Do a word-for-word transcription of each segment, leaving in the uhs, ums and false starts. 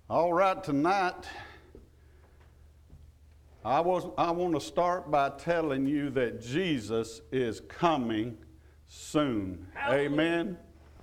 All right, tonight, I, was, I want to start by telling you that Jesus is coming soon. Hallelujah. Amen.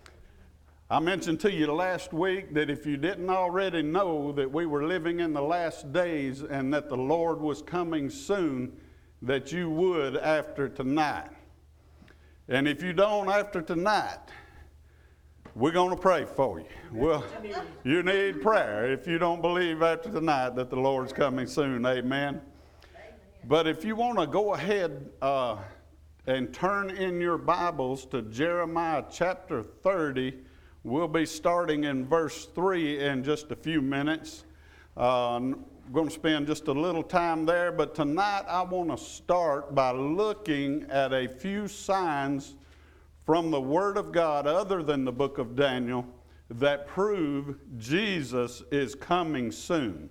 I mentioned to you last week that if you didn't already know that we were living in the last days and that the Lord was coming soon, that you would after tonight. And if you don't after tonight, we're going to pray for you. Well, you need prayer if you don't believe after tonight that the Lord's coming soon. Amen. Amen. But if you want to go ahead uh, and turn in your Bibles to Jeremiah chapter thirty, we'll be starting in verse three in just a few minutes. Uh, I'm going to spend just a little time there, but tonight I want to start by looking at a few signs from the Word of God, other than the book of Daniel, that prove Jesus is coming soon.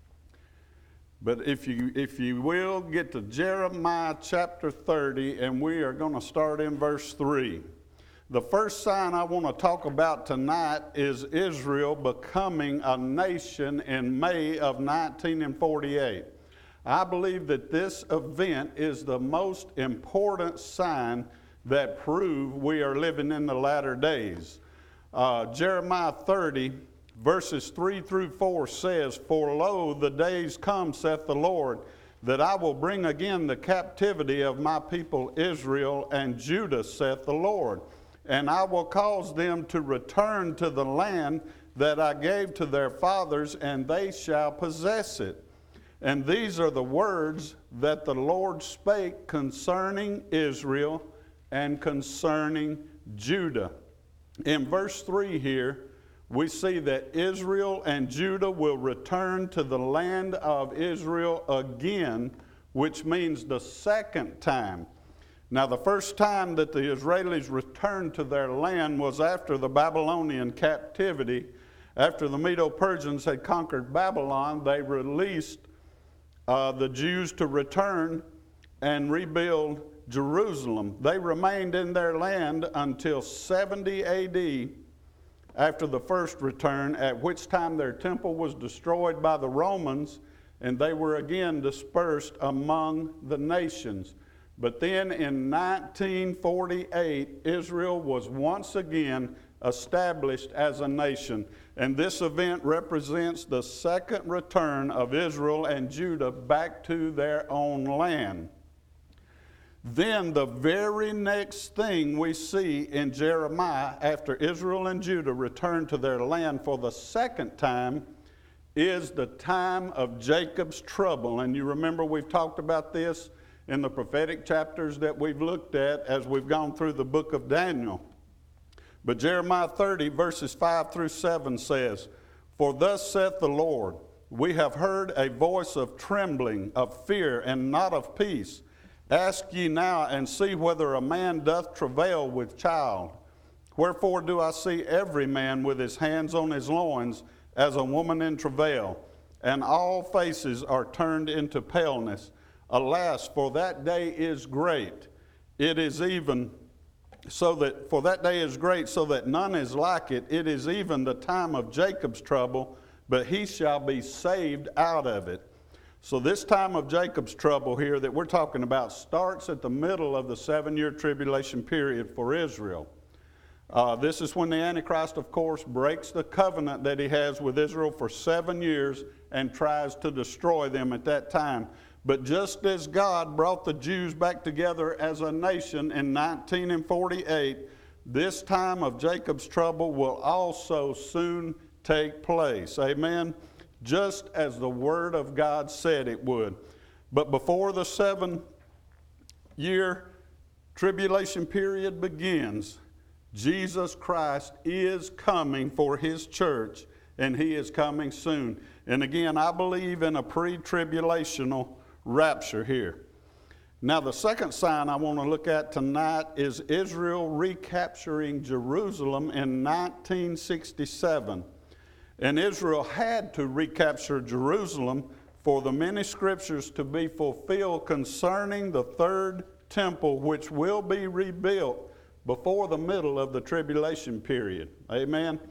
But if you, if you will, get to Jeremiah chapter thirty, and we are going to start in verse three. The first sign I want to talk about tonight is Israel becoming a nation in May of nineteen forty-eight. I believe that this event is the most important sign that prove we are living in the latter days. Uh, Jeremiah thirty, verses three through four says, "For lo, the days come, saith the Lord, that I will bring again the captivity of my people Israel and Judah, saith the Lord. And I will cause them to return to the land that I gave to their fathers, and they shall possess it. And these are the words that the Lord spake concerning Israel and concerning Judah." In verse three here, we see that Israel and Judah will return to the land of Israel again, which means the second time. Now, the first time that the Israelis returned to their land was after the Babylonian captivity. After the Medo-Persians had conquered Babylon, they released uh, the Jews to return and rebuild Jerusalem. They remained in their land until seventy A D after the first return, at which time their temple was destroyed by the Romans, and they were again dispersed among the nations. But then in nineteen forty-eight, Israel was once again established as a nation. And this event represents the second return of Israel and Judah back to their own land. Then the very next thing we see in Jeremiah, after Israel and Judah return to their land for the second time, is the time of Jacob's trouble. And you remember we've talked about this in the prophetic chapters that we've looked at as we've gone through the book of Daniel. But Jeremiah thirty, verses five through seven says, "For thus saith the Lord, we have heard a voice of trembling, of fear, and not of peace. Ask ye now, and see whether a man doth travail with child. Wherefore do I see every man with his hands on his loins, as a woman in travail, and all faces are turned into paleness. Alas, for that day is great. It is even so that, for that day is great, so that none is like it. It is even the time of Jacob's trouble, but he shall be saved out of it." So this time of Jacob's trouble here that we're talking about starts at the middle of the seven-year tribulation period for Israel. Uh, this is when the Antichrist, of course, breaks the covenant that he has with Israel for seven years and tries to destroy them at that time. But just as God brought the Jews back together as a nation in nineteen forty-eight, this time of Jacob's trouble will also soon take place. Amen? Just as the Word of God said it would. But before the seven-year tribulation period begins, Jesus Christ is coming for His church, and He is coming soon. And again, I believe in a pre-tribulational rapture here. Now, the second sign I want to look at tonight is Israel recapturing Jerusalem in nineteen sixty-seven. And Israel had to recapture Jerusalem for the many scriptures to be fulfilled concerning the third temple, which will be rebuilt before the middle of the tribulation period. Amen.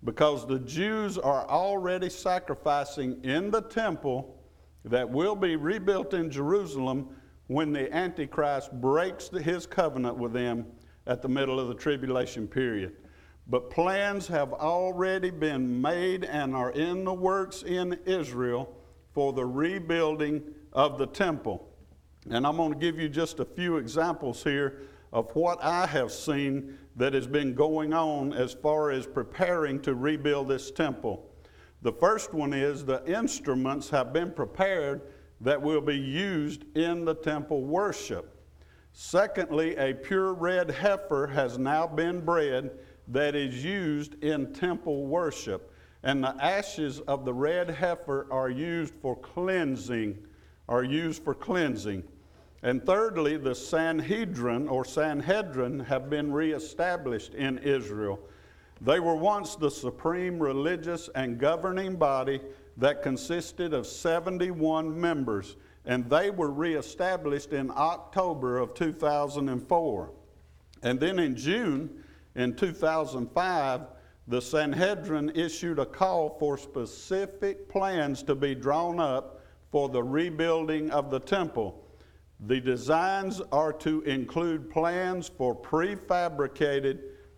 because the Jews are already sacrificing in the temple that will be rebuilt in Jerusalem when the Antichrist breaks the, his covenant with them at the middle of the tribulation period. But plans have already been made and are in the works in Israel for the rebuilding of the temple. And I'm going to give you just a few examples here of what I have seen that has been going on as far as preparing to rebuild this temple. The first one is the instruments have been prepared that will be used in the temple worship. Secondly, a pure red heifer has now been bred that is used in temple worship. And the ashes of the red heifer are used for cleansing, are used for cleansing. And thirdly, the Sanhedrin or Sanhedrin have been reestablished in Israel. They were once the supreme religious and governing body that consisted of seventy-one members, and they were reestablished in October of two thousand four. And then in June in two thousand five, the Sanhedrin issued a call for specific plans to be drawn up for the rebuilding of the temple. The designs are to include plans for prefabricated,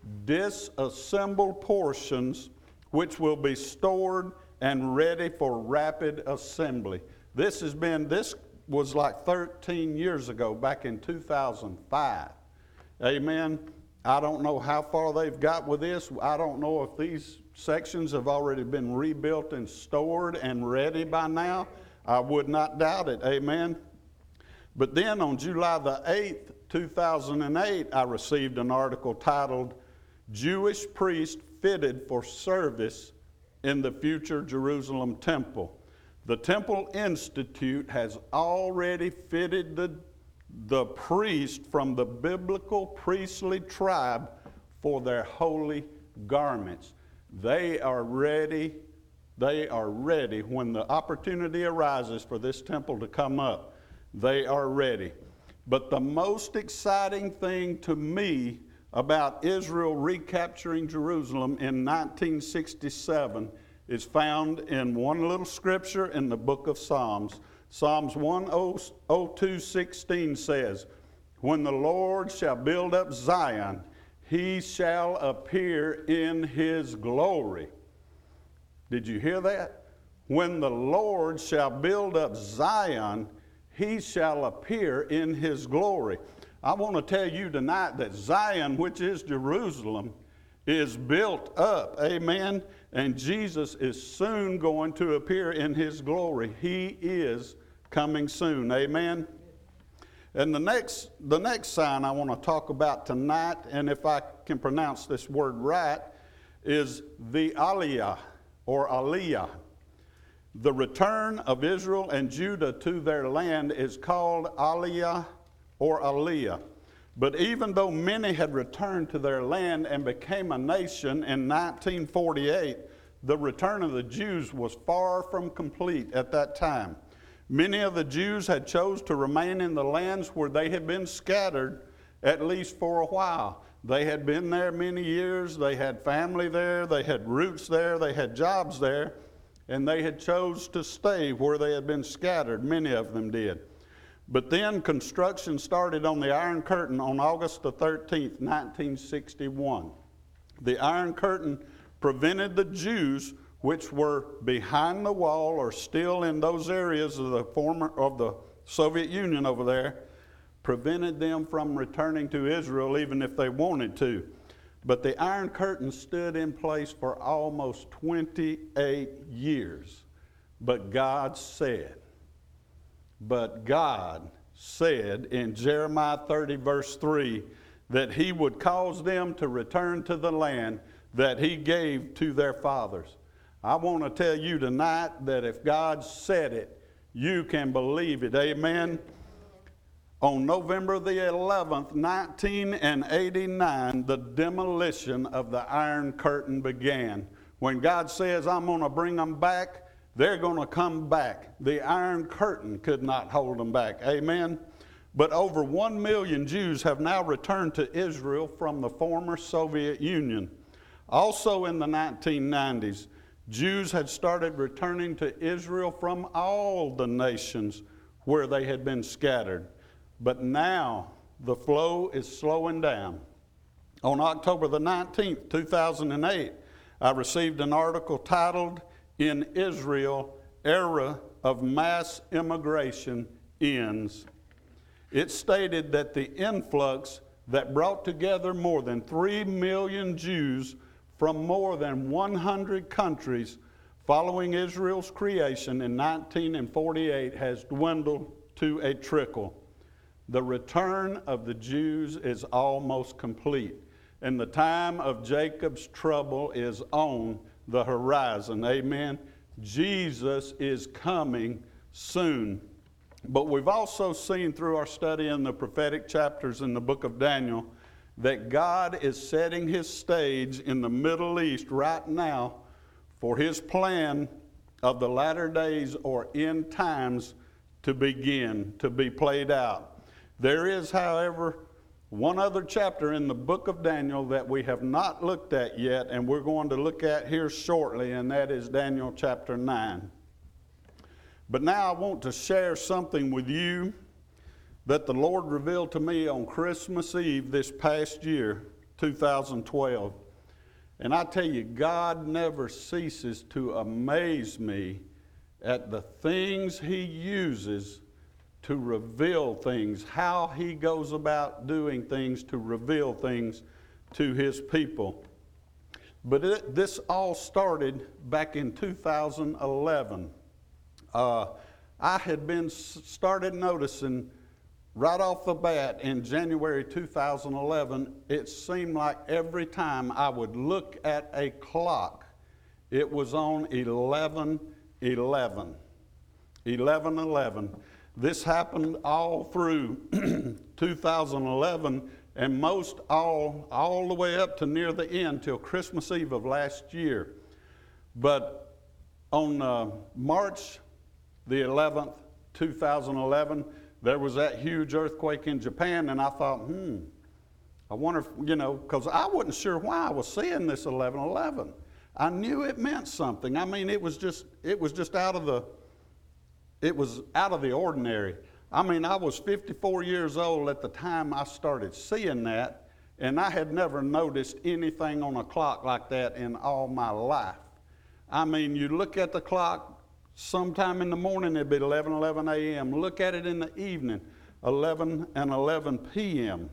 disassembled portions which will be stored and ready for rapid assembly. This has been, this was like thirteen years ago, back in two thousand five. Amen. I don't know how far they've got with this. I don't know if these sections have already been rebuilt and stored and ready by now. I would not doubt it. Amen. But then on July the eighth, two thousand eight, I received an article titled, "Jewish Priest Fitted for Service in the Future Jerusalem Temple." The Temple Institute has already fitted the, the priest from the biblical priestly tribe for their holy garments. They are ready, they are ready when the opportunity arises for this temple to come up. They are ready. But the most exciting thing to me about Israel recapturing Jerusalem in nineteen sixty-seven is found in one little scripture in the book of Psalms. Psalms one oh two sixteen says, "When the Lord shall build up Zion, he shall appear in his glory." Did you hear that? When the Lord shall build up Zion, he shall appear in his glory. I want to tell you tonight that Zion, which is Jerusalem, is built up. Amen. And Jesus is soon going to appear in his glory. He is coming soon. Amen. And the next, the next sign I want to talk about tonight, and if I can pronounce this word right, is the Aliyah or Aliyah. The return of Israel and Judah to their land is called Aliyah or Aliyah. But even though many had returned to their land and became a nation in nineteen forty-eight, the return of the Jews was far from complete at that time. Many of the Jews had chose to remain in the lands where they had been scattered, at least for a while. They had been there many years, they had family there, they had roots there, they had jobs there, and they had chose to stay where they had been scattered. Many of them did. But then construction started on the Iron Curtain on August the thirteenth, nineteen sixty-one. The Iron Curtain prevented the Jews, which were behind the wall or still in those areas of the former of the Soviet Union over there, prevented them from returning to Israel even if they wanted to. But the Iron Curtain stood in place for almost twenty-eight years. But God said, but God said in Jeremiah thirty verse three that he would cause them to return to the land that he gave to their fathers. I want to tell you tonight that if God said it, you can believe it. Amen. On November the eleventh, nineteen eighty-nine, the demolition of the Iron Curtain began. When God says, I'm going to bring them back, they're going to come back. The Iron Curtain could not hold them back. Amen. But over one million Jews have now returned to Israel from the former Soviet Union. Also in the nineteen nineties, Jews had started returning to Israel from all the nations where they had been scattered. But now the flow is slowing down. On October the nineteenth, two thousand eight, I received an article titled, "In Israel, Era of Mass Immigration Ends." It stated that the influx that brought together more than three million Jews from more than one hundred countries following Israel's creation in nineteen forty-eight has dwindled to a trickle. The return of the Jews is almost complete, and the time of Jacob's trouble is on the horizon. Amen. Jesus is coming soon. But we've also seen through our study in the prophetic chapters in the book of Daniel that God is setting his stage in the Middle East right now for his plan of the latter days or end times to begin, to be played out. There is, however, one other chapter in the book of Daniel that we have not looked at yet, and we're going to look at here shortly, and that is Daniel chapter nine. But now I want to share something with you that the Lord revealed to me on Christmas Eve this past year, two thousand twelve. And I tell you, God never ceases to amaze me at the things he uses to reveal things, how he goes about doing things to reveal things to his people. But it, this all started back in two thousand eleven. Uh, I had been started noticing right off the bat in January two thousand eleven, it seemed like every time I would look at a clock, it was on eleven eleven. eleven eleven. This happened all through two thousand eleven, and most all, all the way up to near the end till Christmas Eve of last year. But on uh, March the eleventh, two thousand eleven, there was that huge earthquake in Japan, and I thought, hmm, I wonder if, you know, because I wasn't sure why I was seeing this eleven eleven. I knew it meant something. I mean, it was just, it was just out of the, it was out of the ordinary. I mean, I was fifty-four years old at the time I started seeing that, and I had never noticed anything on a clock like that in all my life. I mean, you look at the clock, sometime in the morning it'd be eleven eleven a.m. Look at it in the evening, eleven and eleven p.m.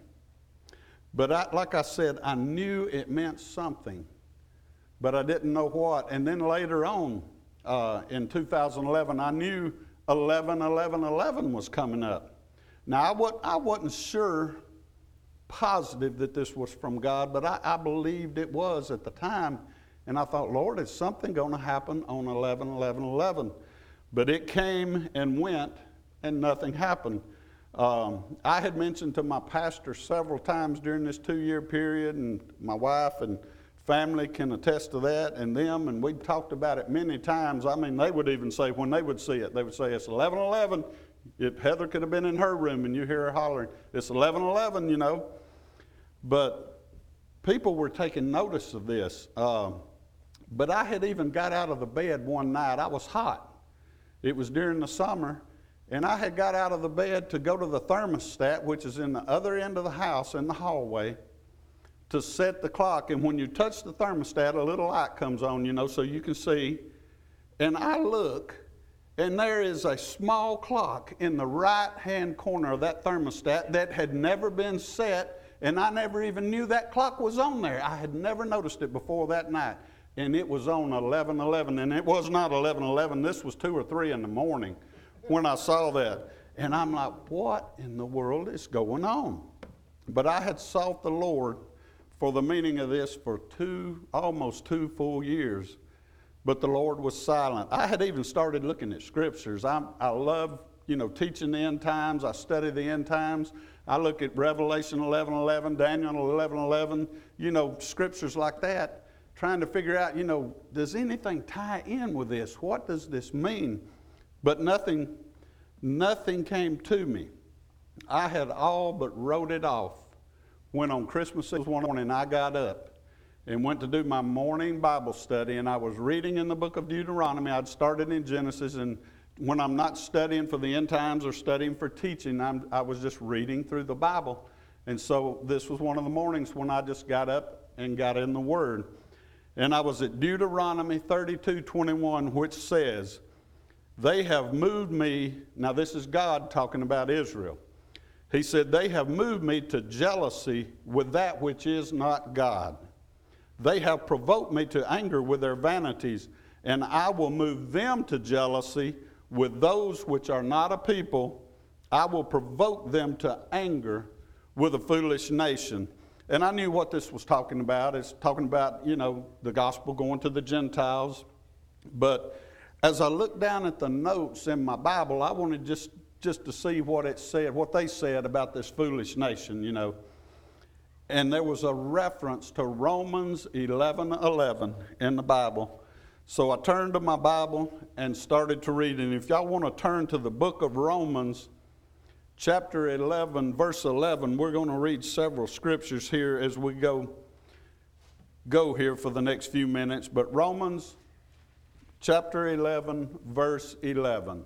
But I, like I said, I knew it meant something, but I didn't know what. And then later on, uh, in two thousand eleven, I knew eleven eleven eleven was coming up. Now, I, wa- I wasn't sure, positive that this was from God, but I, I believed it was at the time. And I thought, Lord, is something going to happen on eleven eleven eleven? But it came and went, and nothing happened. Um, I had mentioned to my pastor several times during this two-year period, and my wife and family can attest to that, and them, and we talked about it many times. I mean, they would even say, when they would see it, they would say, it's eleven eleven. If Heather could have been in her room and you hear her hollering, it's eleven eleven, you know. But people were taking notice of this. Um, But I had even got out of the bed one night. I was hot. It was during the summer, and I had got out of the bed to go to the thermostat, which is in the other end of the house in the hallway, to set the clock. And when you touch the thermostat, a little light comes on, you know, so you can see. And I look, and there is a small clock in the right-hand corner of that thermostat that had never been set, and I never even knew that clock was on there. I had never noticed it before that night. And it was on eleven eleven, and it was not eleven eleven. This was two or three in the morning when I saw that. And I'm like, what in the world is going on? But I had sought the Lord for the meaning of this for two, almost two full years. But the Lord was silent. I had even started looking at scriptures. I, I love, you know, teaching the end times. I study the end times. I look at Revelation eleven eleven, Daniel eleven eleven, you know, scriptures like that, trying to figure out, you know, does anything tie in with this? What does this mean? But nothing, nothing came to me. I had all but wrote it off when on Christmas Eve one morning I got up and went to do my morning Bible study, and I was reading in the book of Deuteronomy. I'd started in Genesis, and when I'm not studying for the end times or studying for teaching, I'm, I was just reading through the Bible. And so this was one of the mornings when I just got up and got in the Word. And I was at Deuteronomy thirty-two twenty-one, which says, "They have moved me," now this is God talking about Israel. He said, "They have moved me to jealousy with that which is not God. They have provoked me to anger with their vanities, and I will move them to jealousy with those which are not a people. I will provoke them to anger with a foolish nation." And I knew what this was talking about. It's talking about, you know, the gospel going to the Gentiles. But as I looked down at the notes in my Bible, I wanted just, just to see what it said, what they said about this foolish nation, you know. And there was a reference to Romans eleven eleven in the Bible. So I turned to my Bible and started to read. And if y'all want to turn to the book of Romans, chapter eleven, verse eleven, we're going to read several scriptures here as we go, go here for the next few minutes. But Romans chapter eleven, verse eleven.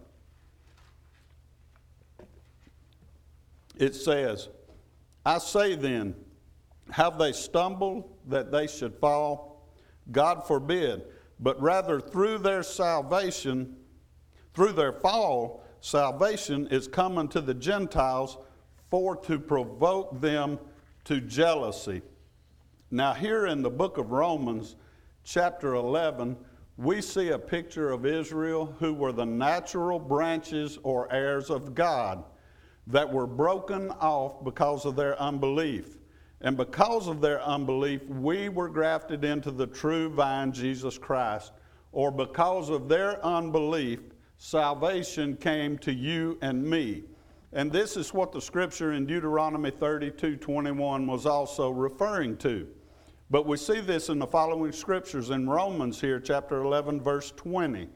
It says, "I say then, have they stumbled that they should fall? God forbid. But rather through their salvation, through their fall, salvation is coming to the Gentiles for to provoke them to jealousy." Now here in the book of Romans, chapter eleven, we see a picture of Israel who were the natural branches or heirs of God that were broken off because of their unbelief. And because of their unbelief, we were grafted into the true vine, Jesus Christ. Or because of their unbelief, salvation came to you and me. And this is what the scripture in Deuteronomy thirty-two twenty-one was also referring to. But we see this in the following scriptures in Romans here, chapter eleven, verse twenty.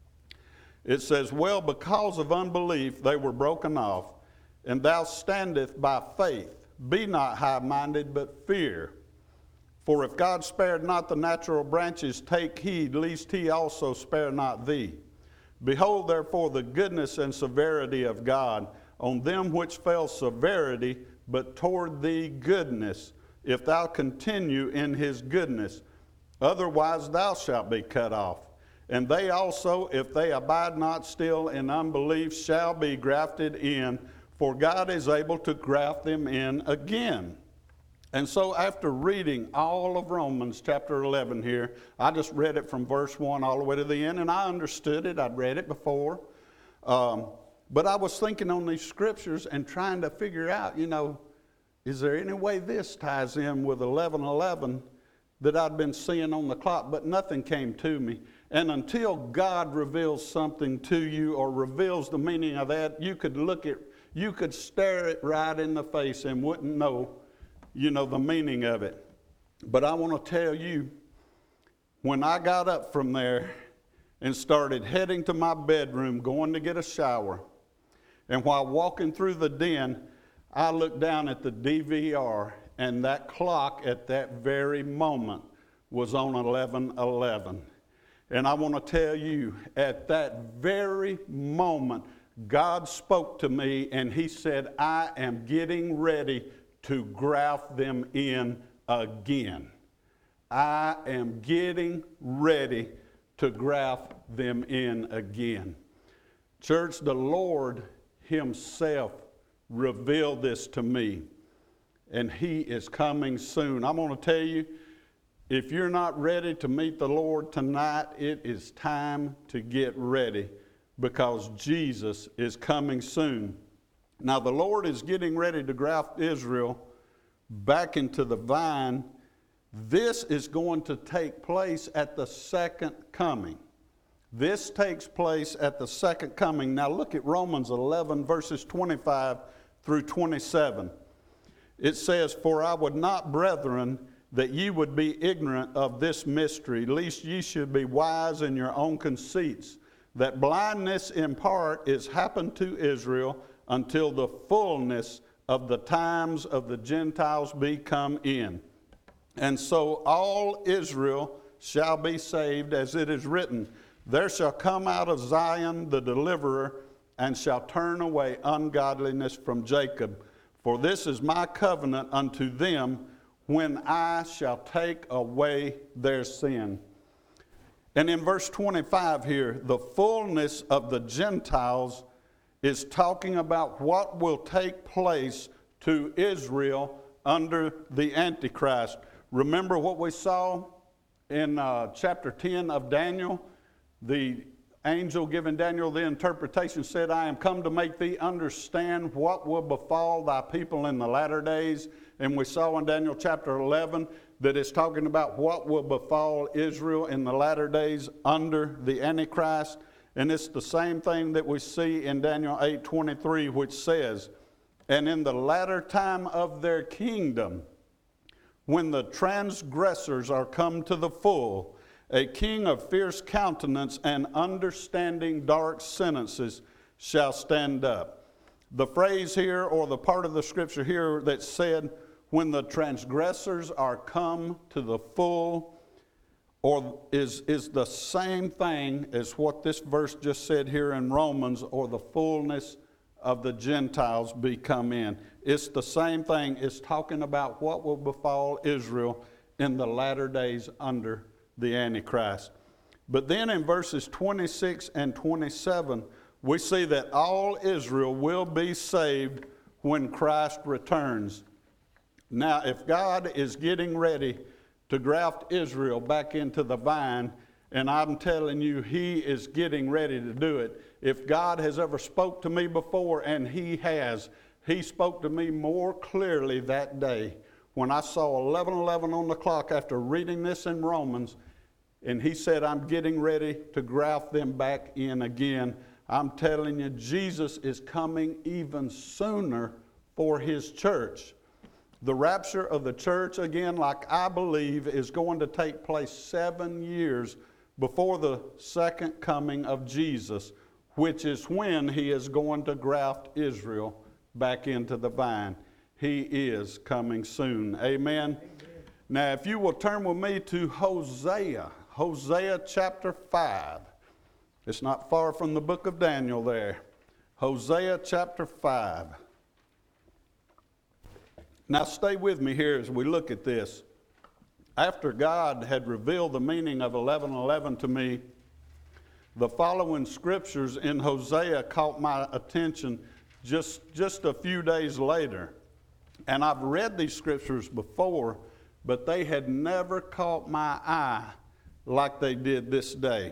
It says, "Well, because of unbelief they were broken off, and thou standest by faith. Be not high-minded, but fear. For if God spared not the natural branches, take heed, lest he also spare not thee. Behold, therefore, the goodness and severity of God on them which fell severity, but toward thee goodness, if thou continue in his goodness. Otherwise thou shalt be cut off. And they also, if they abide not still in unbelief, shall be grafted in, for God is able to graft them in again." And so after reading all of Romans chapter eleven here, I just read it from verse one all the way to the end, and I understood it. I'd read it before. Um, but I was thinking on these scriptures and trying to figure out, you know, is there any way this ties in with eleven eleven that I'd been seeing on the clock? But nothing came to me. And until God reveals something to you or reveals the meaning of that, you could look at You could stare it right in the face and wouldn't know, you know, the meaning of it. But I want to tell you, when I got up from there and started heading to my bedroom, going to get a shower, and while walking through the den, I looked down at the D V R, and that clock at that very moment was on eleven eleven. And I want to tell you, at that very moment, God spoke to me and he said, "I am getting ready to graft them in again. I am getting ready to graft them in again." Church, the Lord himself revealed this to me, and he is coming soon. I'm going to tell you, if you're not ready to meet the Lord tonight, it is time to get ready, because Jesus is coming soon. Now the Lord is getting ready to graft Israel back into the vine. This is going to take place at the second coming. This takes place at the second coming. Now look at Romans eleven, verses twenty-five through twenty-seven. It says, "For I would not, brethren, that ye would be ignorant of this mystery, lest ye should be wise in your own conceits, that blindness in part is happened to Israel until the fullness of the times of the Gentiles be come in. And so all Israel shall be saved, as it is written, there shall come out of Zion the deliverer, and shall turn away ungodliness from Jacob. For this is my covenant unto them, when I shall take away their sin. And in verse twenty-five here, the fullness of the Gentiles is talking about what will take place to Israel under the Antichrist. Remember what we saw in uh, chapter ten of Daniel? The angel giving Daniel the interpretation said, I am come to make thee understand what will befall thy people in the latter days. And we saw in Daniel chapter eleven that it's talking about what will befall Israel in the latter days under the Antichrist. And it's the same thing that we see in Daniel eight twenty-three, which says, and in the latter time of their kingdom, when the transgressors are come to the full, a king of fierce countenance and understanding dark sentences shall stand up. The phrase here, or the part of the scripture here that said, when the transgressors are come to the full, or is, is the same thing as what this verse just said here in Romans, or the fullness of the Gentiles be come in. It's the same thing. It's talking about what will befall Israel in the latter days under the Antichrist. But then in verses twenty-six and twenty-seven, we see that all Israel will be saved when Christ returns. Now, if God is getting ready to graft Israel back into the vine, and I'm telling you, He is getting ready to do it. If God has ever spoke to me before, and He has, He spoke to me more clearly that day when I saw eleven eleven on the clock after reading this in Romans, and He said, I'm getting ready to graft them back in again. I'm telling you, Jesus is coming even sooner for His church. The rapture of the church, again, like I believe, is going to take place seven years before the second coming of Jesus, which is when He is going to graft Israel back into the vine. He is coming soon. Amen? Amen. Now, if you will turn with me to Hosea, Hosea chapter five. It's not far from the book of Daniel there. Hosea chapter five. Now stay with me here as we look at this. After God had revealed the meaning of eleven eleven to me, the following scriptures in Hosea caught my attention just, just a few days later. And I've read these scriptures before, but they had never caught my eye like they did this day.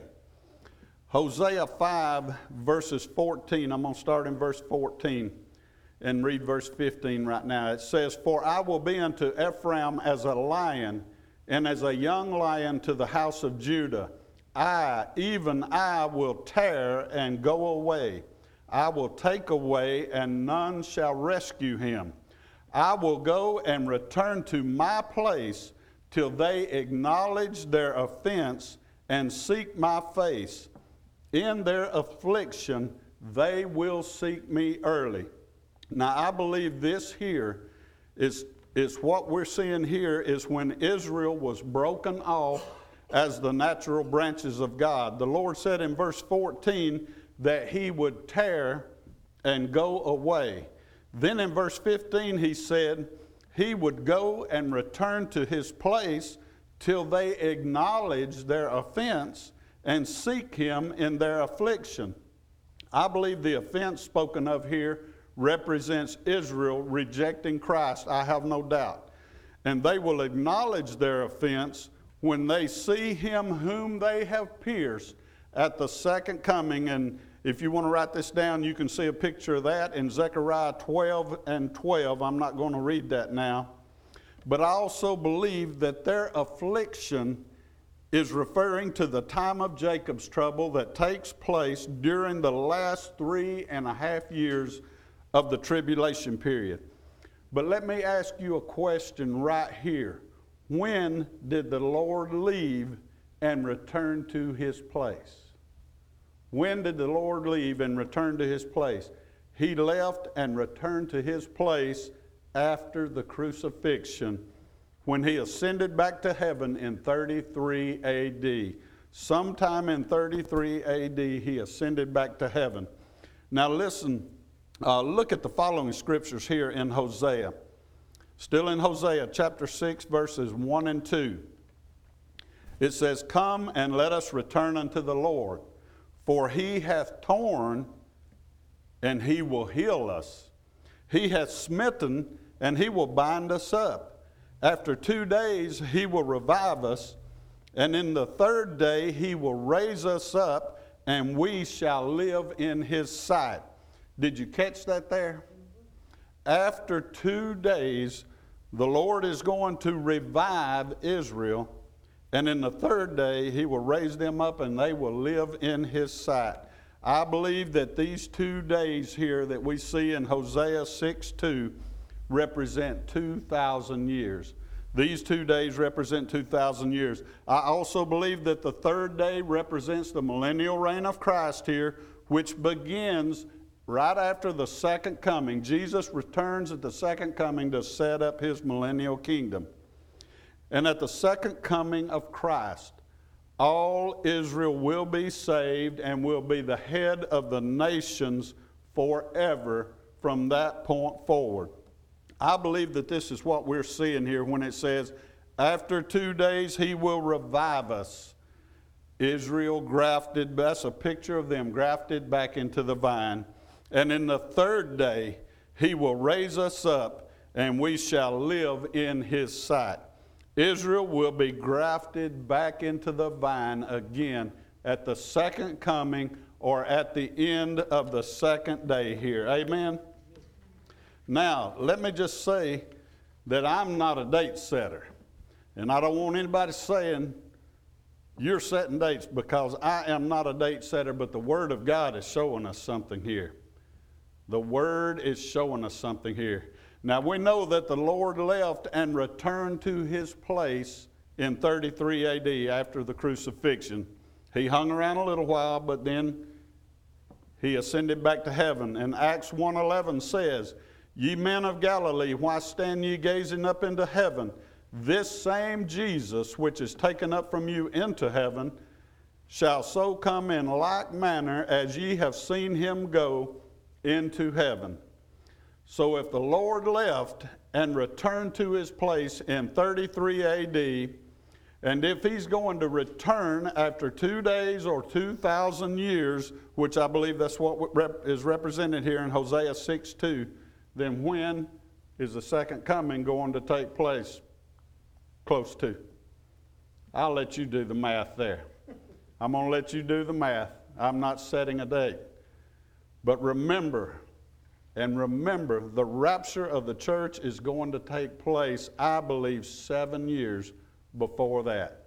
Hosea five, verses fourteen. I'm going to start in verse fourteen and read verse fifteen right now. It says, for I will be unto Ephraim as a lion, and as a young lion to the house of Judah. I, even I, will tear and go away. I will take away, and none shall rescue him. I will go and return to my place till they acknowledge their offense and seek my face. In their affliction, they will seek me early. Now, I believe this here is, is what we're seeing here is when Israel was broken off as the natural branches of God. The Lord said in verse fourteen that He would tear and go away. Then in verse fifteen He said He would go and return to His place till they acknowledge their offense and seek Him in their affliction. I believe the offense spoken of here represents Israel rejecting Christ, I have no doubt. And they will acknowledge their offense when they see Him whom they have pierced at the second coming. And if you want to write this down, you can see a picture of that in Zechariah twelve and twelve. I'm not going to read that now. But I also believe that their affliction is referring to the time of Jacob's trouble that takes place during the last three and a half years of the tribulation period. But let me ask you a question right here. When did the Lord leave and return to His place? When did the Lord leave and return to His place? He left and returned to His place after the crucifixion when he ascended back to heaven in thirty-three A D. Sometime in thirty-three A D, he ascended back to heaven. Now listen, uh, look at the following scriptures here in Hosea. Still in Hosea chapter six, verses one and two. It says, "Come and let us return unto the Lord, for he hath torn, and he will heal us. He hath smitten, and he will bind us up. After two days he will revive us, and in the third day he will raise us up, and we shall live in his sight." Did you catch that there? After two days, the Lord is going to revive Israel, and in the third day he will raise them up and they will live in his sight. I believe that these two days here that we see in Hosea six two represent two thousand years. These two days represent two thousand years. I also believe that the third day represents the millennial reign of Christ here, which begins right after the second coming. Jesus returns at the second coming to set up his millennial kingdom. And at the second coming of Christ, all Israel will be saved and will be the head of the nations forever from that point forward. I believe that this is what we're seeing here when it says, after two days he will revive us. Israel grafted, that's a picture of them grafted back into the vine. And in the third day he will raise us up and we shall live in his sight. Israel will be grafted back into the vine again at the second coming or at the end of the second day here. Amen? Now, let me just say that I'm not a date setter. And I don't want anybody saying you're setting dates, because I am not a date setter, but the Word of God is showing us something here. The Word is showing us something here. Now, we know that the Lord left and returned to his place in thirty-three A D after the crucifixion. He hung around a little while, but then he ascended back to heaven. And Acts one eleven says, "Ye men of Galilee, why stand ye gazing up into heaven? This same Jesus, which is taken up from you into heaven, shall so come in like manner as ye have seen him go into heaven." So if the Lord left and returned to his place in thirty-three A D, and if he's going to return after two days or two thousand years, which I believe that's what is represented here in Hosea six two, then when is the second coming going to take place? Close to. I'll let you do the math there. I'm going to let you do the math. I'm not setting a date. But remember, and remember, the rapture of the church is going to take place, I believe, seven years before that.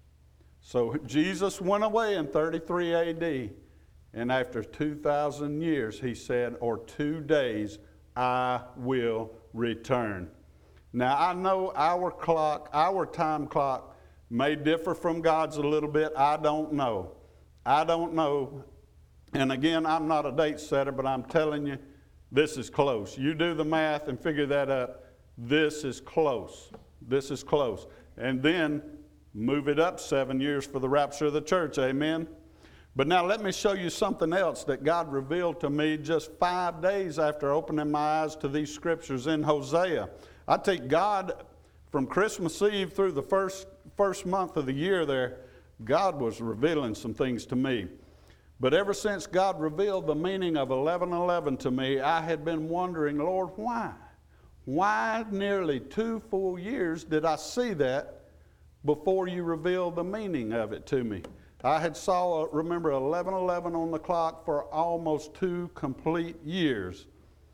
So Jesus went away in thirty-three A D, and after two thousand years, he said, or two days, I will return. Now, I know our clock, our time clock may differ from God's a little bit. I don't know. I don't know. And again, I'm not a date setter, but I'm telling you, this is close. You do the math and figure that up. This is close. This is close. And then move it up seven years for the rapture of the church. Amen? But now let me show you something else that God revealed to me just five days after opening my eyes to these scriptures in Hosea. I take God from Christmas Eve through the first, first month of the year there, God was revealing some things to me. But ever since God revealed the meaning of eleven eleven to me, I had been wondering, Lord, why? Why nearly two full years did I see that before you revealed the meaning of it to me? I had saw, remember, eleven eleven on the clock for almost two complete years.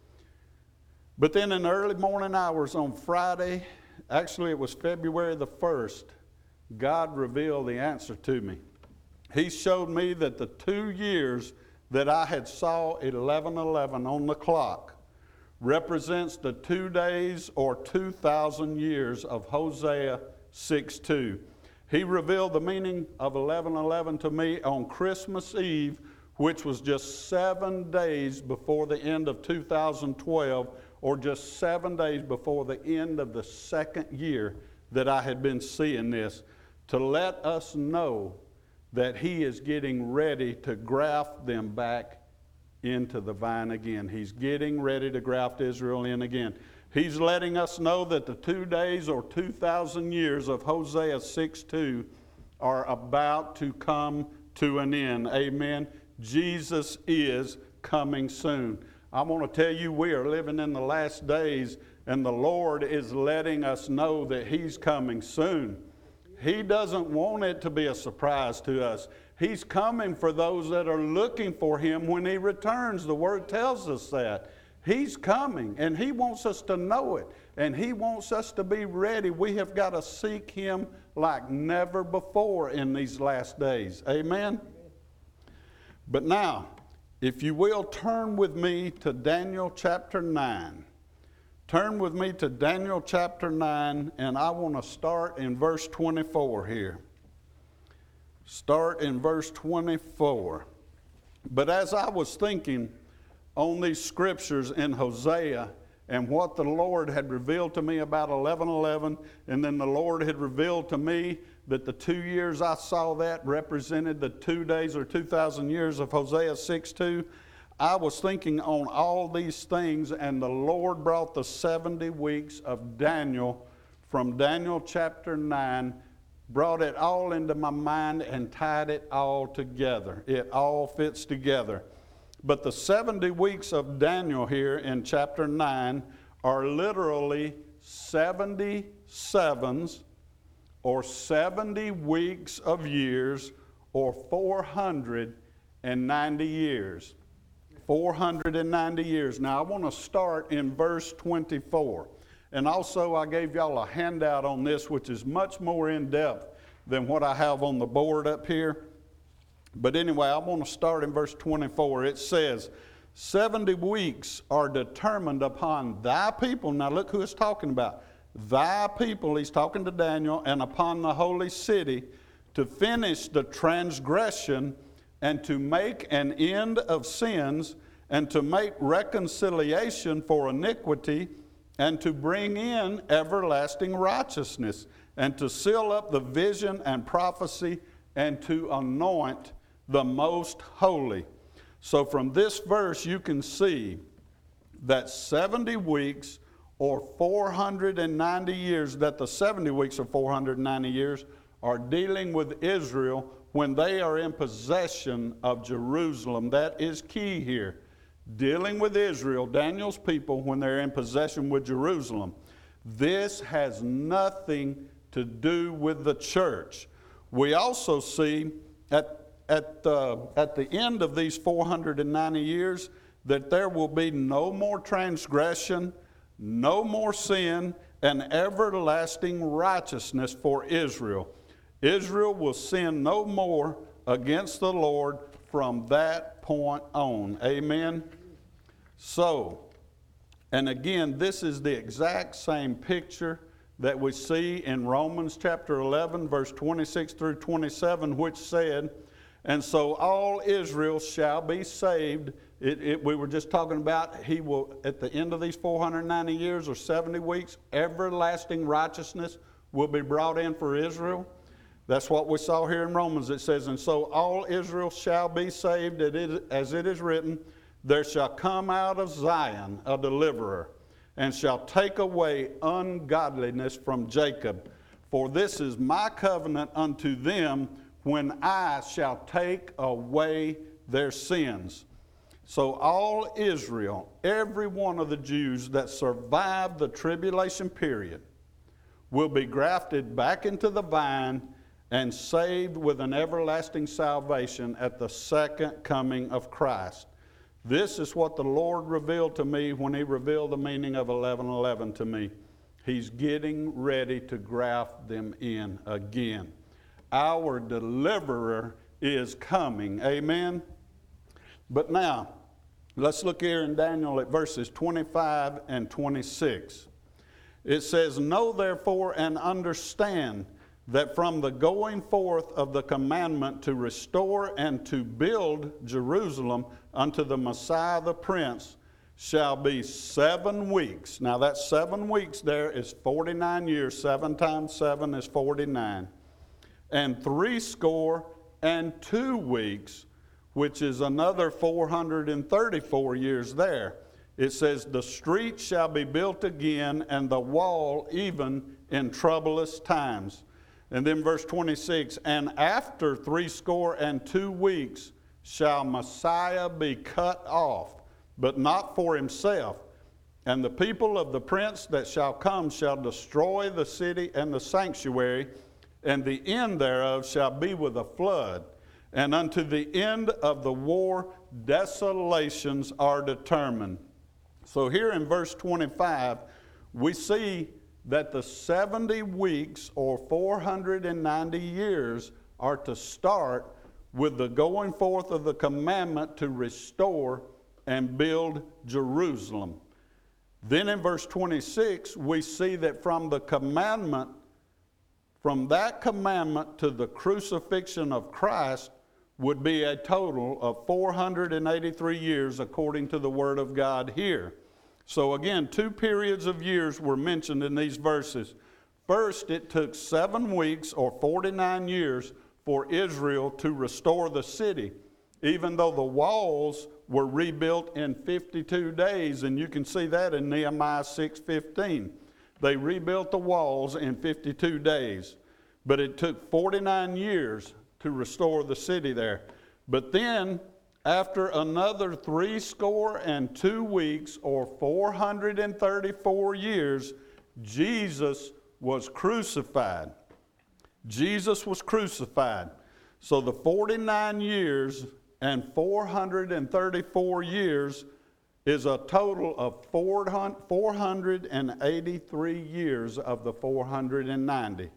But then in the early morning hours on Friday, actually it was February the first, God revealed the answer to me. He showed me that the two years that I had saw eleven eleven on the clock represents the two days or two thousand years of Hosea six two. He revealed the meaning of eleven eleven to me on Christmas Eve, which was just seven days before the end of two thousand twelve, or just seven days before the end of the second year that I had been seeing this, to let us know that he is getting ready to graft them back into the vine again. He's getting ready to graft Israel in again. He's letting us know that the two days or two thousand years of Hosea six two are about to come to an end. Amen. Jesus is coming soon. I want to tell you, we are living in the last days, and the Lord is letting us know that he's coming soon. He doesn't want it to be a surprise to us. He's coming for those that are looking for him when he returns. The Word tells us that. He's coming, and he wants us to know it, and he wants us to be ready. We have got to seek him like never before in these last days. Amen? But now, if you will, turn with me to Daniel chapter nine. Turn with me to Daniel chapter nine, and I want to start in verse twenty-four here. Start in verse twenty-four. But as I was thinking on these scriptures in Hosea and what the Lord had revealed to me about eleven eleven, and then the Lord had revealed to me that the two years I saw that represented the two days or two thousand years of Hosea six two, I was thinking on all these things, and the Lord brought the seventy weeks of Daniel from Daniel chapter nine, brought it all into my mind and tied it all together. It all fits together. But the seventy weeks of Daniel here in chapter nine are literally seventy sevens, or seventy weeks of years, or four hundred ninety years. four hundred ninety years. Now I want to start in verse twenty-four. And also I gave y'all a handout on this, which is much more in depth than what I have on the board up here. But anyway, I want to start in verse twenty-four. It says, seventy weeks are determined upon thy people. Now look who it's talking about. Thy people, he's talking to Daniel, and upon the holy city, to finish the transgression, and to make an end of sins, and to make reconciliation for iniquity, and to bring in everlasting righteousness, and to seal up the vision and prophecy, and to anoint the most holy. So from this verse you can see that seventy weeks or four hundred ninety years, that the seventy weeks or four hundred ninety years are dealing with Israel when they are in possession of Jerusalem. That is key here. Dealing with Israel, Daniel's people, when they're in possession with Jerusalem. This has nothing to do with the church. We also see at At the, at the end of these four hundred ninety years that there will be no more transgression, no more sin, and everlasting righteousness for Israel. Israel will sin no more against the Lord from that point on. Amen? So, and again, this is the exact same picture that we see in Romans chapter eleven, verse twenty-six through twenty-seven, which said, and so all Israel shall be saved. It, it, we were just talking about he will, at the end of these four hundred ninety years or seventy weeks, everlasting righteousness will be brought in for Israel. That's what we saw here in Romans. It says, and so all Israel shall be saved, as it is written, there shall come out of Zion a deliverer, and shall take away ungodliness from Jacob. For this is my covenant unto them, when I shall take away their sins. So all Israel, every one of the Jews that survived the tribulation period, will be grafted back into the vine and saved with an everlasting salvation at the second coming of Christ. This is what the Lord revealed to me when he revealed the meaning of eleven eleven to me. He's getting ready to graft them in again. Our deliverer is coming. Amen? But now, let's look here in Daniel at verses twenty-five and twenty-six. It says, know therefore and understand that from the going forth of the commandment to restore and to build Jerusalem unto the Messiah the Prince, shall be seven weeks. Now that seven weeks there is forty-nine years. Seven times seven is forty-nine. And three score and two weeks, which is another four hundred thirty-four years there. It says, the street shall be built again, and the wall even in troublous times. And then verse twenty-six, and after three score and two weeks shall Messiah be cut off, but not for himself. And the people of the prince that shall come shall destroy the city and the sanctuary, and the end thereof shall be with a flood. And unto the end of the war desolations are determined. So here in verse twenty-five, we see that the seventy weeks or four hundred ninety years are to start with the going forth of the commandment to restore and build Jerusalem. Then in verse twenty-six, we see that from the commandment, from that commandment to the crucifixion of Christ would be a total of four hundred eighty-three years according to the Word of God here. So again, two periods of years were mentioned in these verses. First, it took seven weeks or forty-nine years for Israel to restore the city, even though the walls were rebuilt in fifty-two days, and you can see that in Nehemiah six fifteen. They rebuilt the walls in fifty-two days, but it took forty-nine years to restore the city there. But then, after another three score and two weeks, or four hundred thirty-four years, Jesus was crucified. Jesus was crucified. So the forty-nine years and four hundred thirty-four years is a total of four hundred eighty-three years of the four hundred ninety.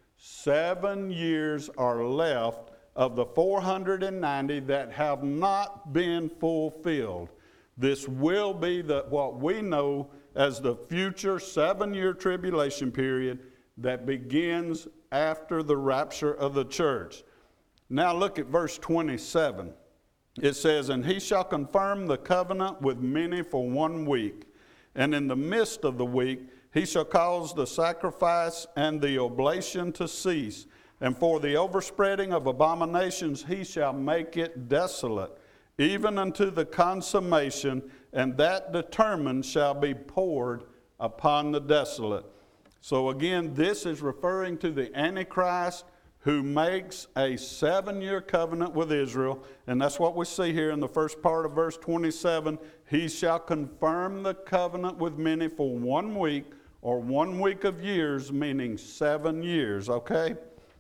Seven years are left of the four hundred ninety that have not been fulfilled. This will be the, what we know as the future seven-year tribulation period that begins after the rapture of the church. Now look at verse twenty-seven. It says, and he shall confirm the covenant with many for one week, and in the midst of the week he shall cause the sacrifice and the oblation to cease, and for the overspreading of abominations he shall make it desolate, even unto the consummation, and that determined shall be poured upon the desolate. So again, this is referring to the Antichrist, who makes a seven-year covenant with Israel. And that's what we see here in the first part of verse twenty-seven. He shall confirm the covenant with many for one week, or one week of years, meaning seven years, okay?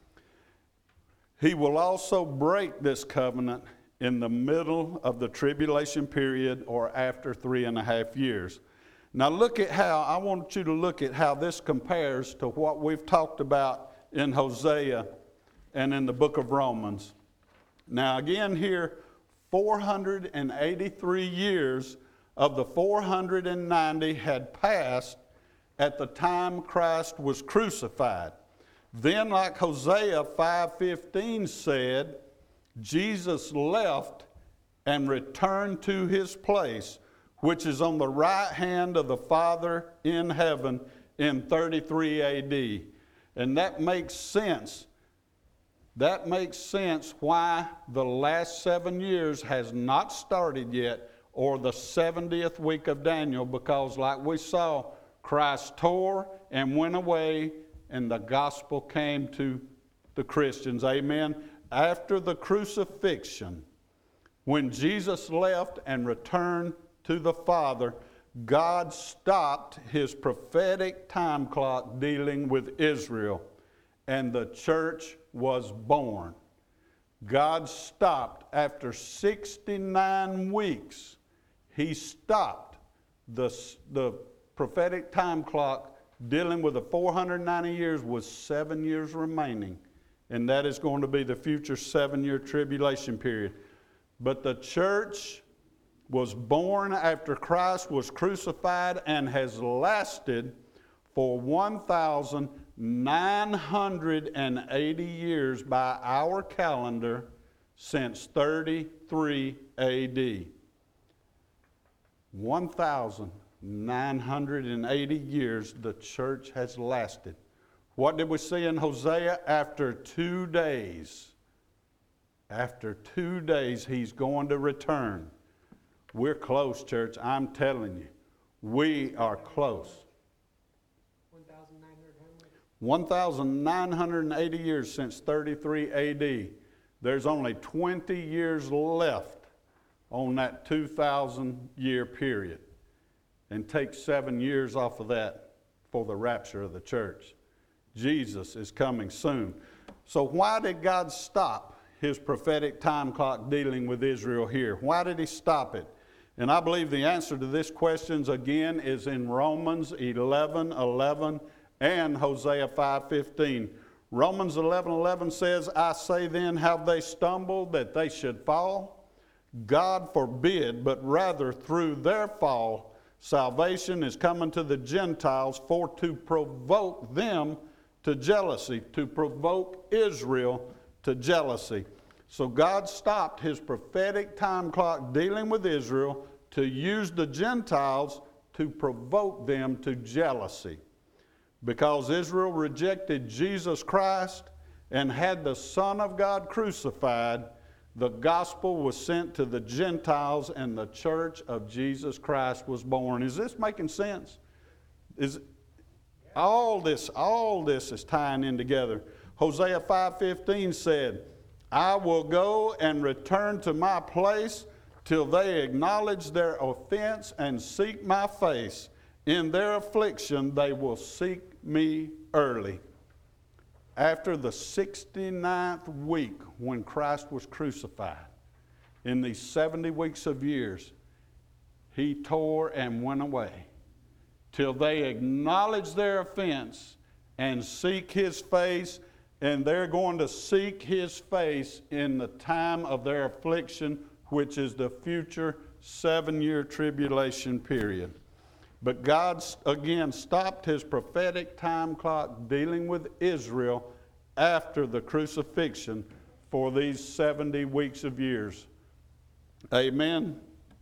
He will also break this covenant in the middle of the tribulation period, or after three and a half years. Now look at how, I want you to look at how this compares to what we've talked about in Hosea and in the book of Romans. Now again here, four hundred eighty-three years of the four hundred ninety had passed at the time Christ was crucified. Then, like Hosea five fifteen said, Jesus left and returned to his place, which is on the right hand of the Father in heaven in thirty-three A D. And that makes sense. That makes sense why the last seven years has not started yet, or the seventieth week of Daniel, because like we saw, Christ tore and went away, and the gospel came to the Christians. Amen. After the crucifixion, when Jesus left and returned to the Father, God stopped his prophetic time clock dealing with Israel, and the church was born. God stopped after sixty-nine weeks. He stopped the, the prophetic time clock dealing with the four hundred ninety years with seven years remaining. And that is going to be the future seven-year tribulation period. But the church was born after Christ was crucified and has lasted for one thousand nine hundred eighty years by our calendar since thirty-three A D. one thousand nine hundred eighty years the church has lasted. What did we see in Hosea? After two days, after two days, he's going to return. We're close, church. I'm telling you, we are close. one thousand nine hundred eighty years since thirty-three A D. There's only twenty years left on that two thousand year period. And take seven years off of that for the rapture of the church. Jesus is coming soon. So why did God stop his prophetic time clock dealing with Israel here? Why did he stop it? And I believe the answer to this question again is in Romans eleven eleven and Hosea five fifteen. Romans eleven eleven says, I say then, have they stumbled that they should fall? God forbid, but rather through their fall, salvation is coming to the Gentiles for to provoke them to jealousy, to provoke Israel to jealousy. So God stopped his prophetic time clock dealing with Israel to use the Gentiles to provoke them to jealousy. Because Israel rejected Jesus Christ and had the Son of God crucified, the gospel was sent to the Gentiles and the church of Jesus Christ was born. Is this making sense? Is all this, all this is tying in together. Hosea five fifteen said, I will go and return to my place till they acknowledge their offense and seek my face. In their affliction they will seek me early. After the sixty-ninth week when Christ was crucified, in these seventy weeks of years, he tore and went away till they acknowledge their offense and seek his face, and they're going to seek his face in the time of their affliction, which is the future seven-year tribulation period. But God, again, stopped his prophetic time clock dealing with Israel after the crucifixion for these seventy weeks of years. Amen.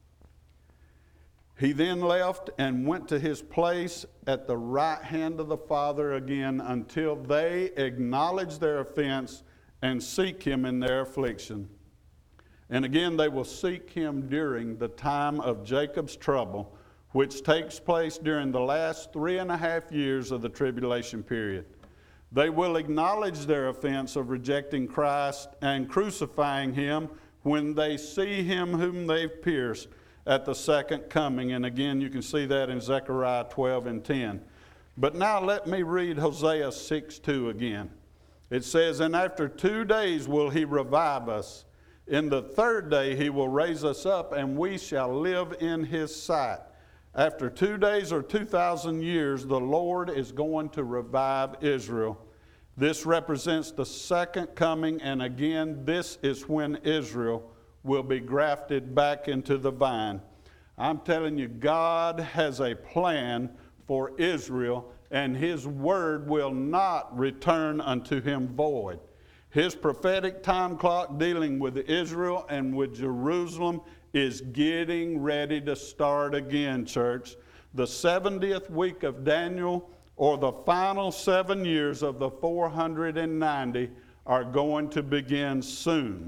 He then left and went to his place at the right hand of the Father again until they acknowledge their offense and seek him in their affliction. And again, they will seek him during the time of Jacob's trouble, which takes place during the last three and a half years of the tribulation period. They will acknowledge their offense of rejecting Christ and crucifying him when they see him whom they've pierced at the second coming. And again, you can see that in Zechariah twelve and ten. But now let me read Hosea six two again. It says, and after two days will he revive us. In the third day he will raise us up, and we shall live in his sight. After two days or two thousand years, the Lord is going to revive Israel. This represents the second coming, and again, this is when Israel will be grafted back into the vine. I'm telling you, God has a plan for Israel, and his word will not return unto him void. His prophetic time clock dealing with Israel and with Jerusalem is getting ready to start again, church. The seventieth week of Daniel, or the final seven years of the four hundred ninety, are going to begin soon.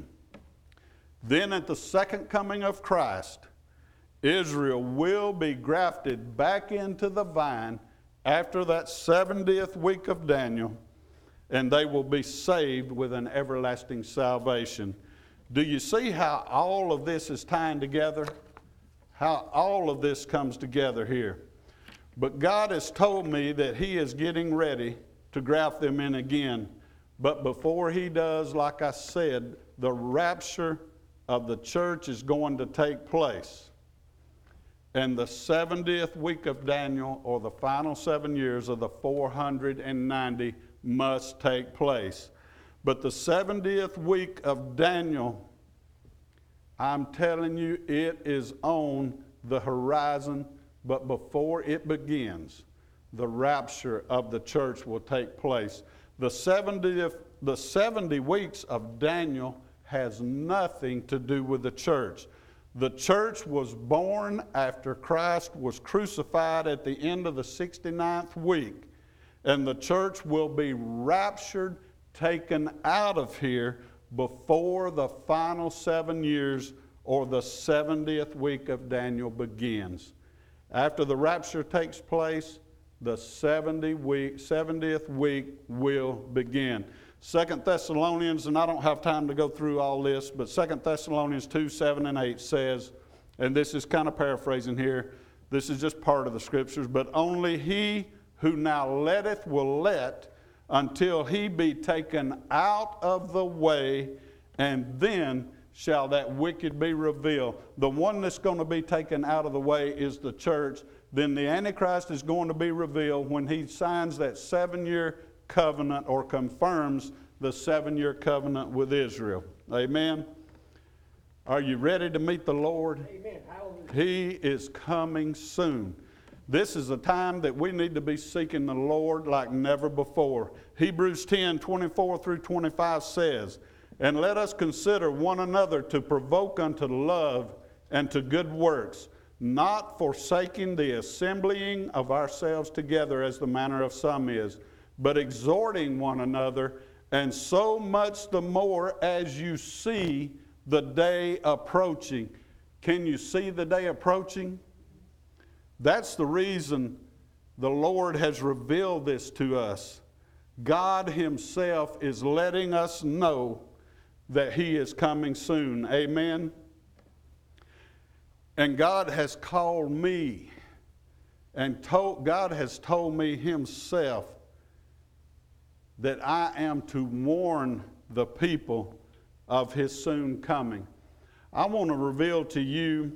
Then at the second coming of Christ, Israel will be grafted back into the vine after that seventieth week of Daniel, and they will be saved with an everlasting salvation. Do you see how all of this is tying together? How all of this comes together here. But God has told me that he is getting ready to graft them in again. But before he does, like I said, the rapture of the church is going to take place. And the seventieth week of Daniel, or the final seven years of the four hundred ninety, must take place. But the seventieth week of Daniel, I'm telling you, it is on the horizon. But before it begins, the rapture of the church will take place. The seventieth, the seventy weeks of Daniel has nothing to do with the church. The church was born after Christ was crucified at the end of the sixty-ninth week. And the church will be raptured, taken out of here before the final seven years or the seventieth week of Daniel begins. After the rapture takes place, the seventy week, seventieth week will begin. Second Thessalonians, and I don't have time to go through all this, but Second Thessalonians two, seven and eight says, and this is kind of paraphrasing here, this is just part of the scriptures, but only he who now letteth will let until he be taken out of the way, and then shall that wicked be revealed. The one that's going to be taken out of the way is the church. Then the Antichrist is going to be revealed when he signs that seven-year covenant or confirms the seven-year covenant with Israel. Amen. Are you ready to meet the Lord? Amen. Hallelujah. He is coming soon. This is a time that we need to be seeking the Lord like never before. Hebrews ten, twenty-four through twenty-five says, and let us consider one another to provoke unto love and to good works, not forsaking the assembling of ourselves together as the manner of some is, but exhorting one another, and so much the more as you see the day approaching. Can you see the day approaching? That's the reason the Lord has revealed this to us. God Himself is letting us know that He is coming soon. Amen. And God has called me and told, God has told me Himself that I am to warn the people of His soon coming. I want to reveal to you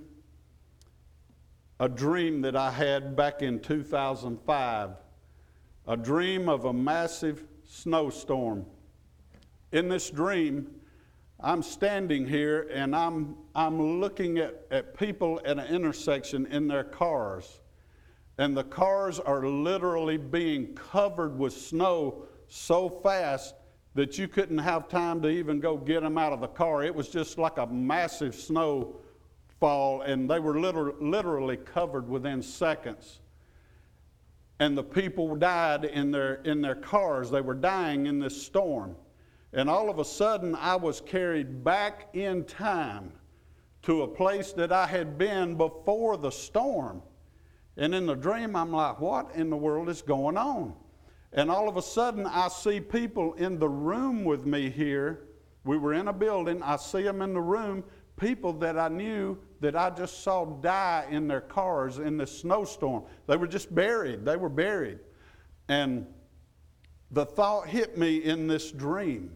a dream that I had back in two thousand five, a dream of a massive snowstorm. In this dream, I'm standing here and I'm, I'm looking at, at people at an intersection in their cars. And the cars are literally being covered with snow so fast that you couldn't have time to even go get them out of the car. It was just like a massive snowfall, and they were liter- literally covered within seconds. And the people died in their, in their cars. They were dying in this storm. And all of a sudden, I was carried back in time to a place that I had been before the storm. And in the dream, I'm like, what in the world is going on? And all of a sudden, I see people in the room with me here. We were in a building. I see them in the room, people that I knew that I just saw die in their cars in this snowstorm. They were just buried. They were buried. And the thought hit me in this dream.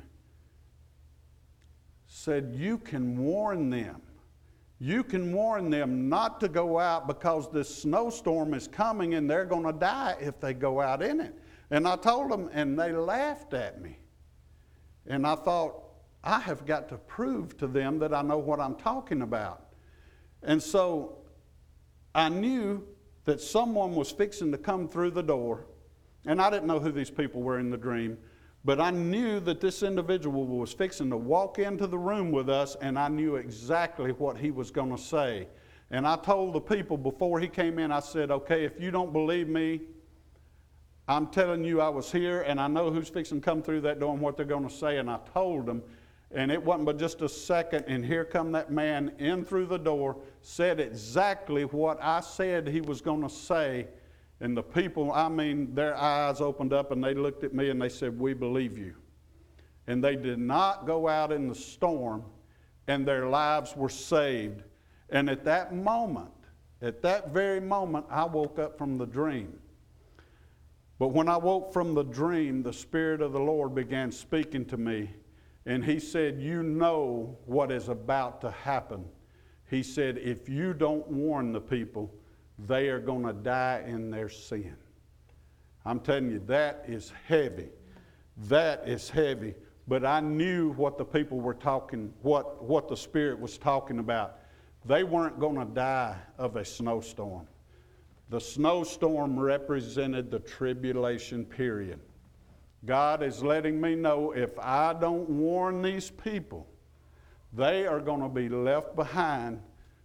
Said, you can warn them. You can warn them not to go out because this snowstorm is coming and they're going to die if they go out in it. And I told them, and they laughed at me. And I thought, I have got to prove to them that I know what I'm talking about. And so I knew that someone was fixing to come through the door. And I didn't know who these people were in the dream. But I knew that this individual was fixing to walk into the room with us, and I knew exactly what he was going to say. And I told the people before he came in, I said, okay, if you don't believe me, I'm telling you I was here, and I know who's fixing to come through that door and what they're going to say. And I told them, and it wasn't but just a second, and here come that man in through the door, said exactly what I said he was going to say. And the people, I mean, their eyes opened up and they looked at me and they said, we believe you. And they did not go out in the storm, and their lives were saved. And at that moment, at that very moment, I woke up from the dream. But when I woke from the dream, the Spirit of the Lord began speaking to me. And He said, you know what is about to happen. He said, if you don't warn the people, they are going to die in their sin. I'm telling you, that is heavy. That is heavy. But I knew what the people were talking, what, what the Spirit was talking about. They weren't going to die of a snowstorm. The snowstorm represented the tribulation period. God is letting me know if I don't warn these people, they are going to be left behind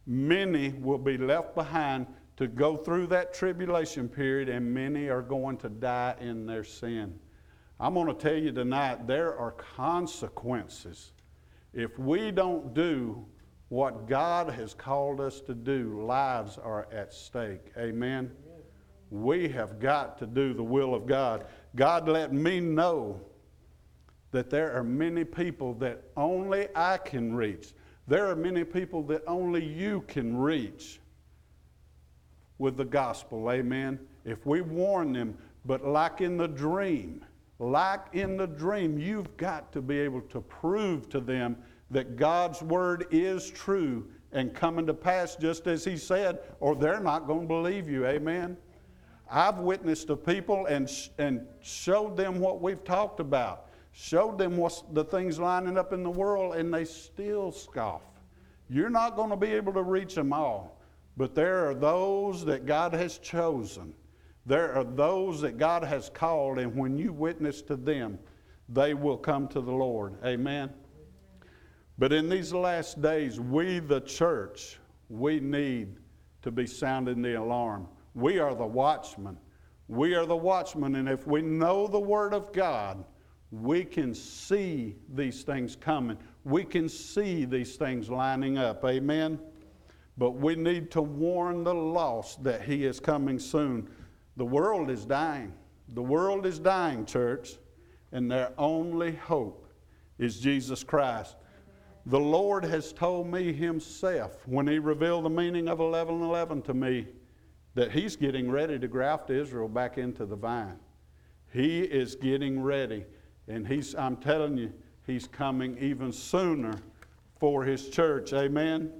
Many will be left behind to go through that tribulation period, and many are going to die in their sin. I'm going to tell you tonight, there are consequences. If we don't do what God has called us to do, lives are at stake. Amen? We have got to do the will of God. God let me know that there are many people that only I can reach. There are many people that only you can reach with the gospel, amen? If we warn them, but like in the dream, like in the dream, you've got to be able to prove to them that God's word is true and coming to pass just as he said, or they're not going to believe you, amen? I've witnessed to people and, and showed them what we've talked about, showed them what's the things lining up in the world, and they still scoff. You're not going to be able to reach them all. But there are those that God has chosen. There are those that God has called, and when you witness to them, they will come to the Lord. Amen? But in these last days, we, the church, we need to be sounding the alarm. We are the watchmen. We are the watchmen, and if we know the Word of God, we can see these things coming. We can see these things lining up. Amen? But we need to warn the lost that he is coming soon. The world is dying. The world is dying, church, and their only hope is Jesus Christ. The Lord has told me himself when he revealed the meaning of eleven eleven to me that he's getting ready to graft Israel back into the vine. He is getting ready, and he's, I'm telling you, he's coming even sooner for his church. Amen?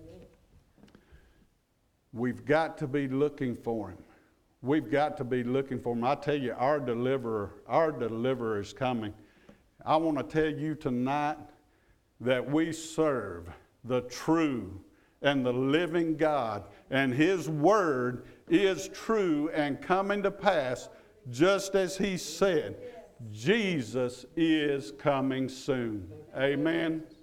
We've got to be looking for him. We've got to be looking for him. I tell you, our deliverer, our deliverer is coming. I want to tell you tonight that we serve the true and the living God, and his word is true and coming to pass just as he said. Jesus is coming soon. Amen.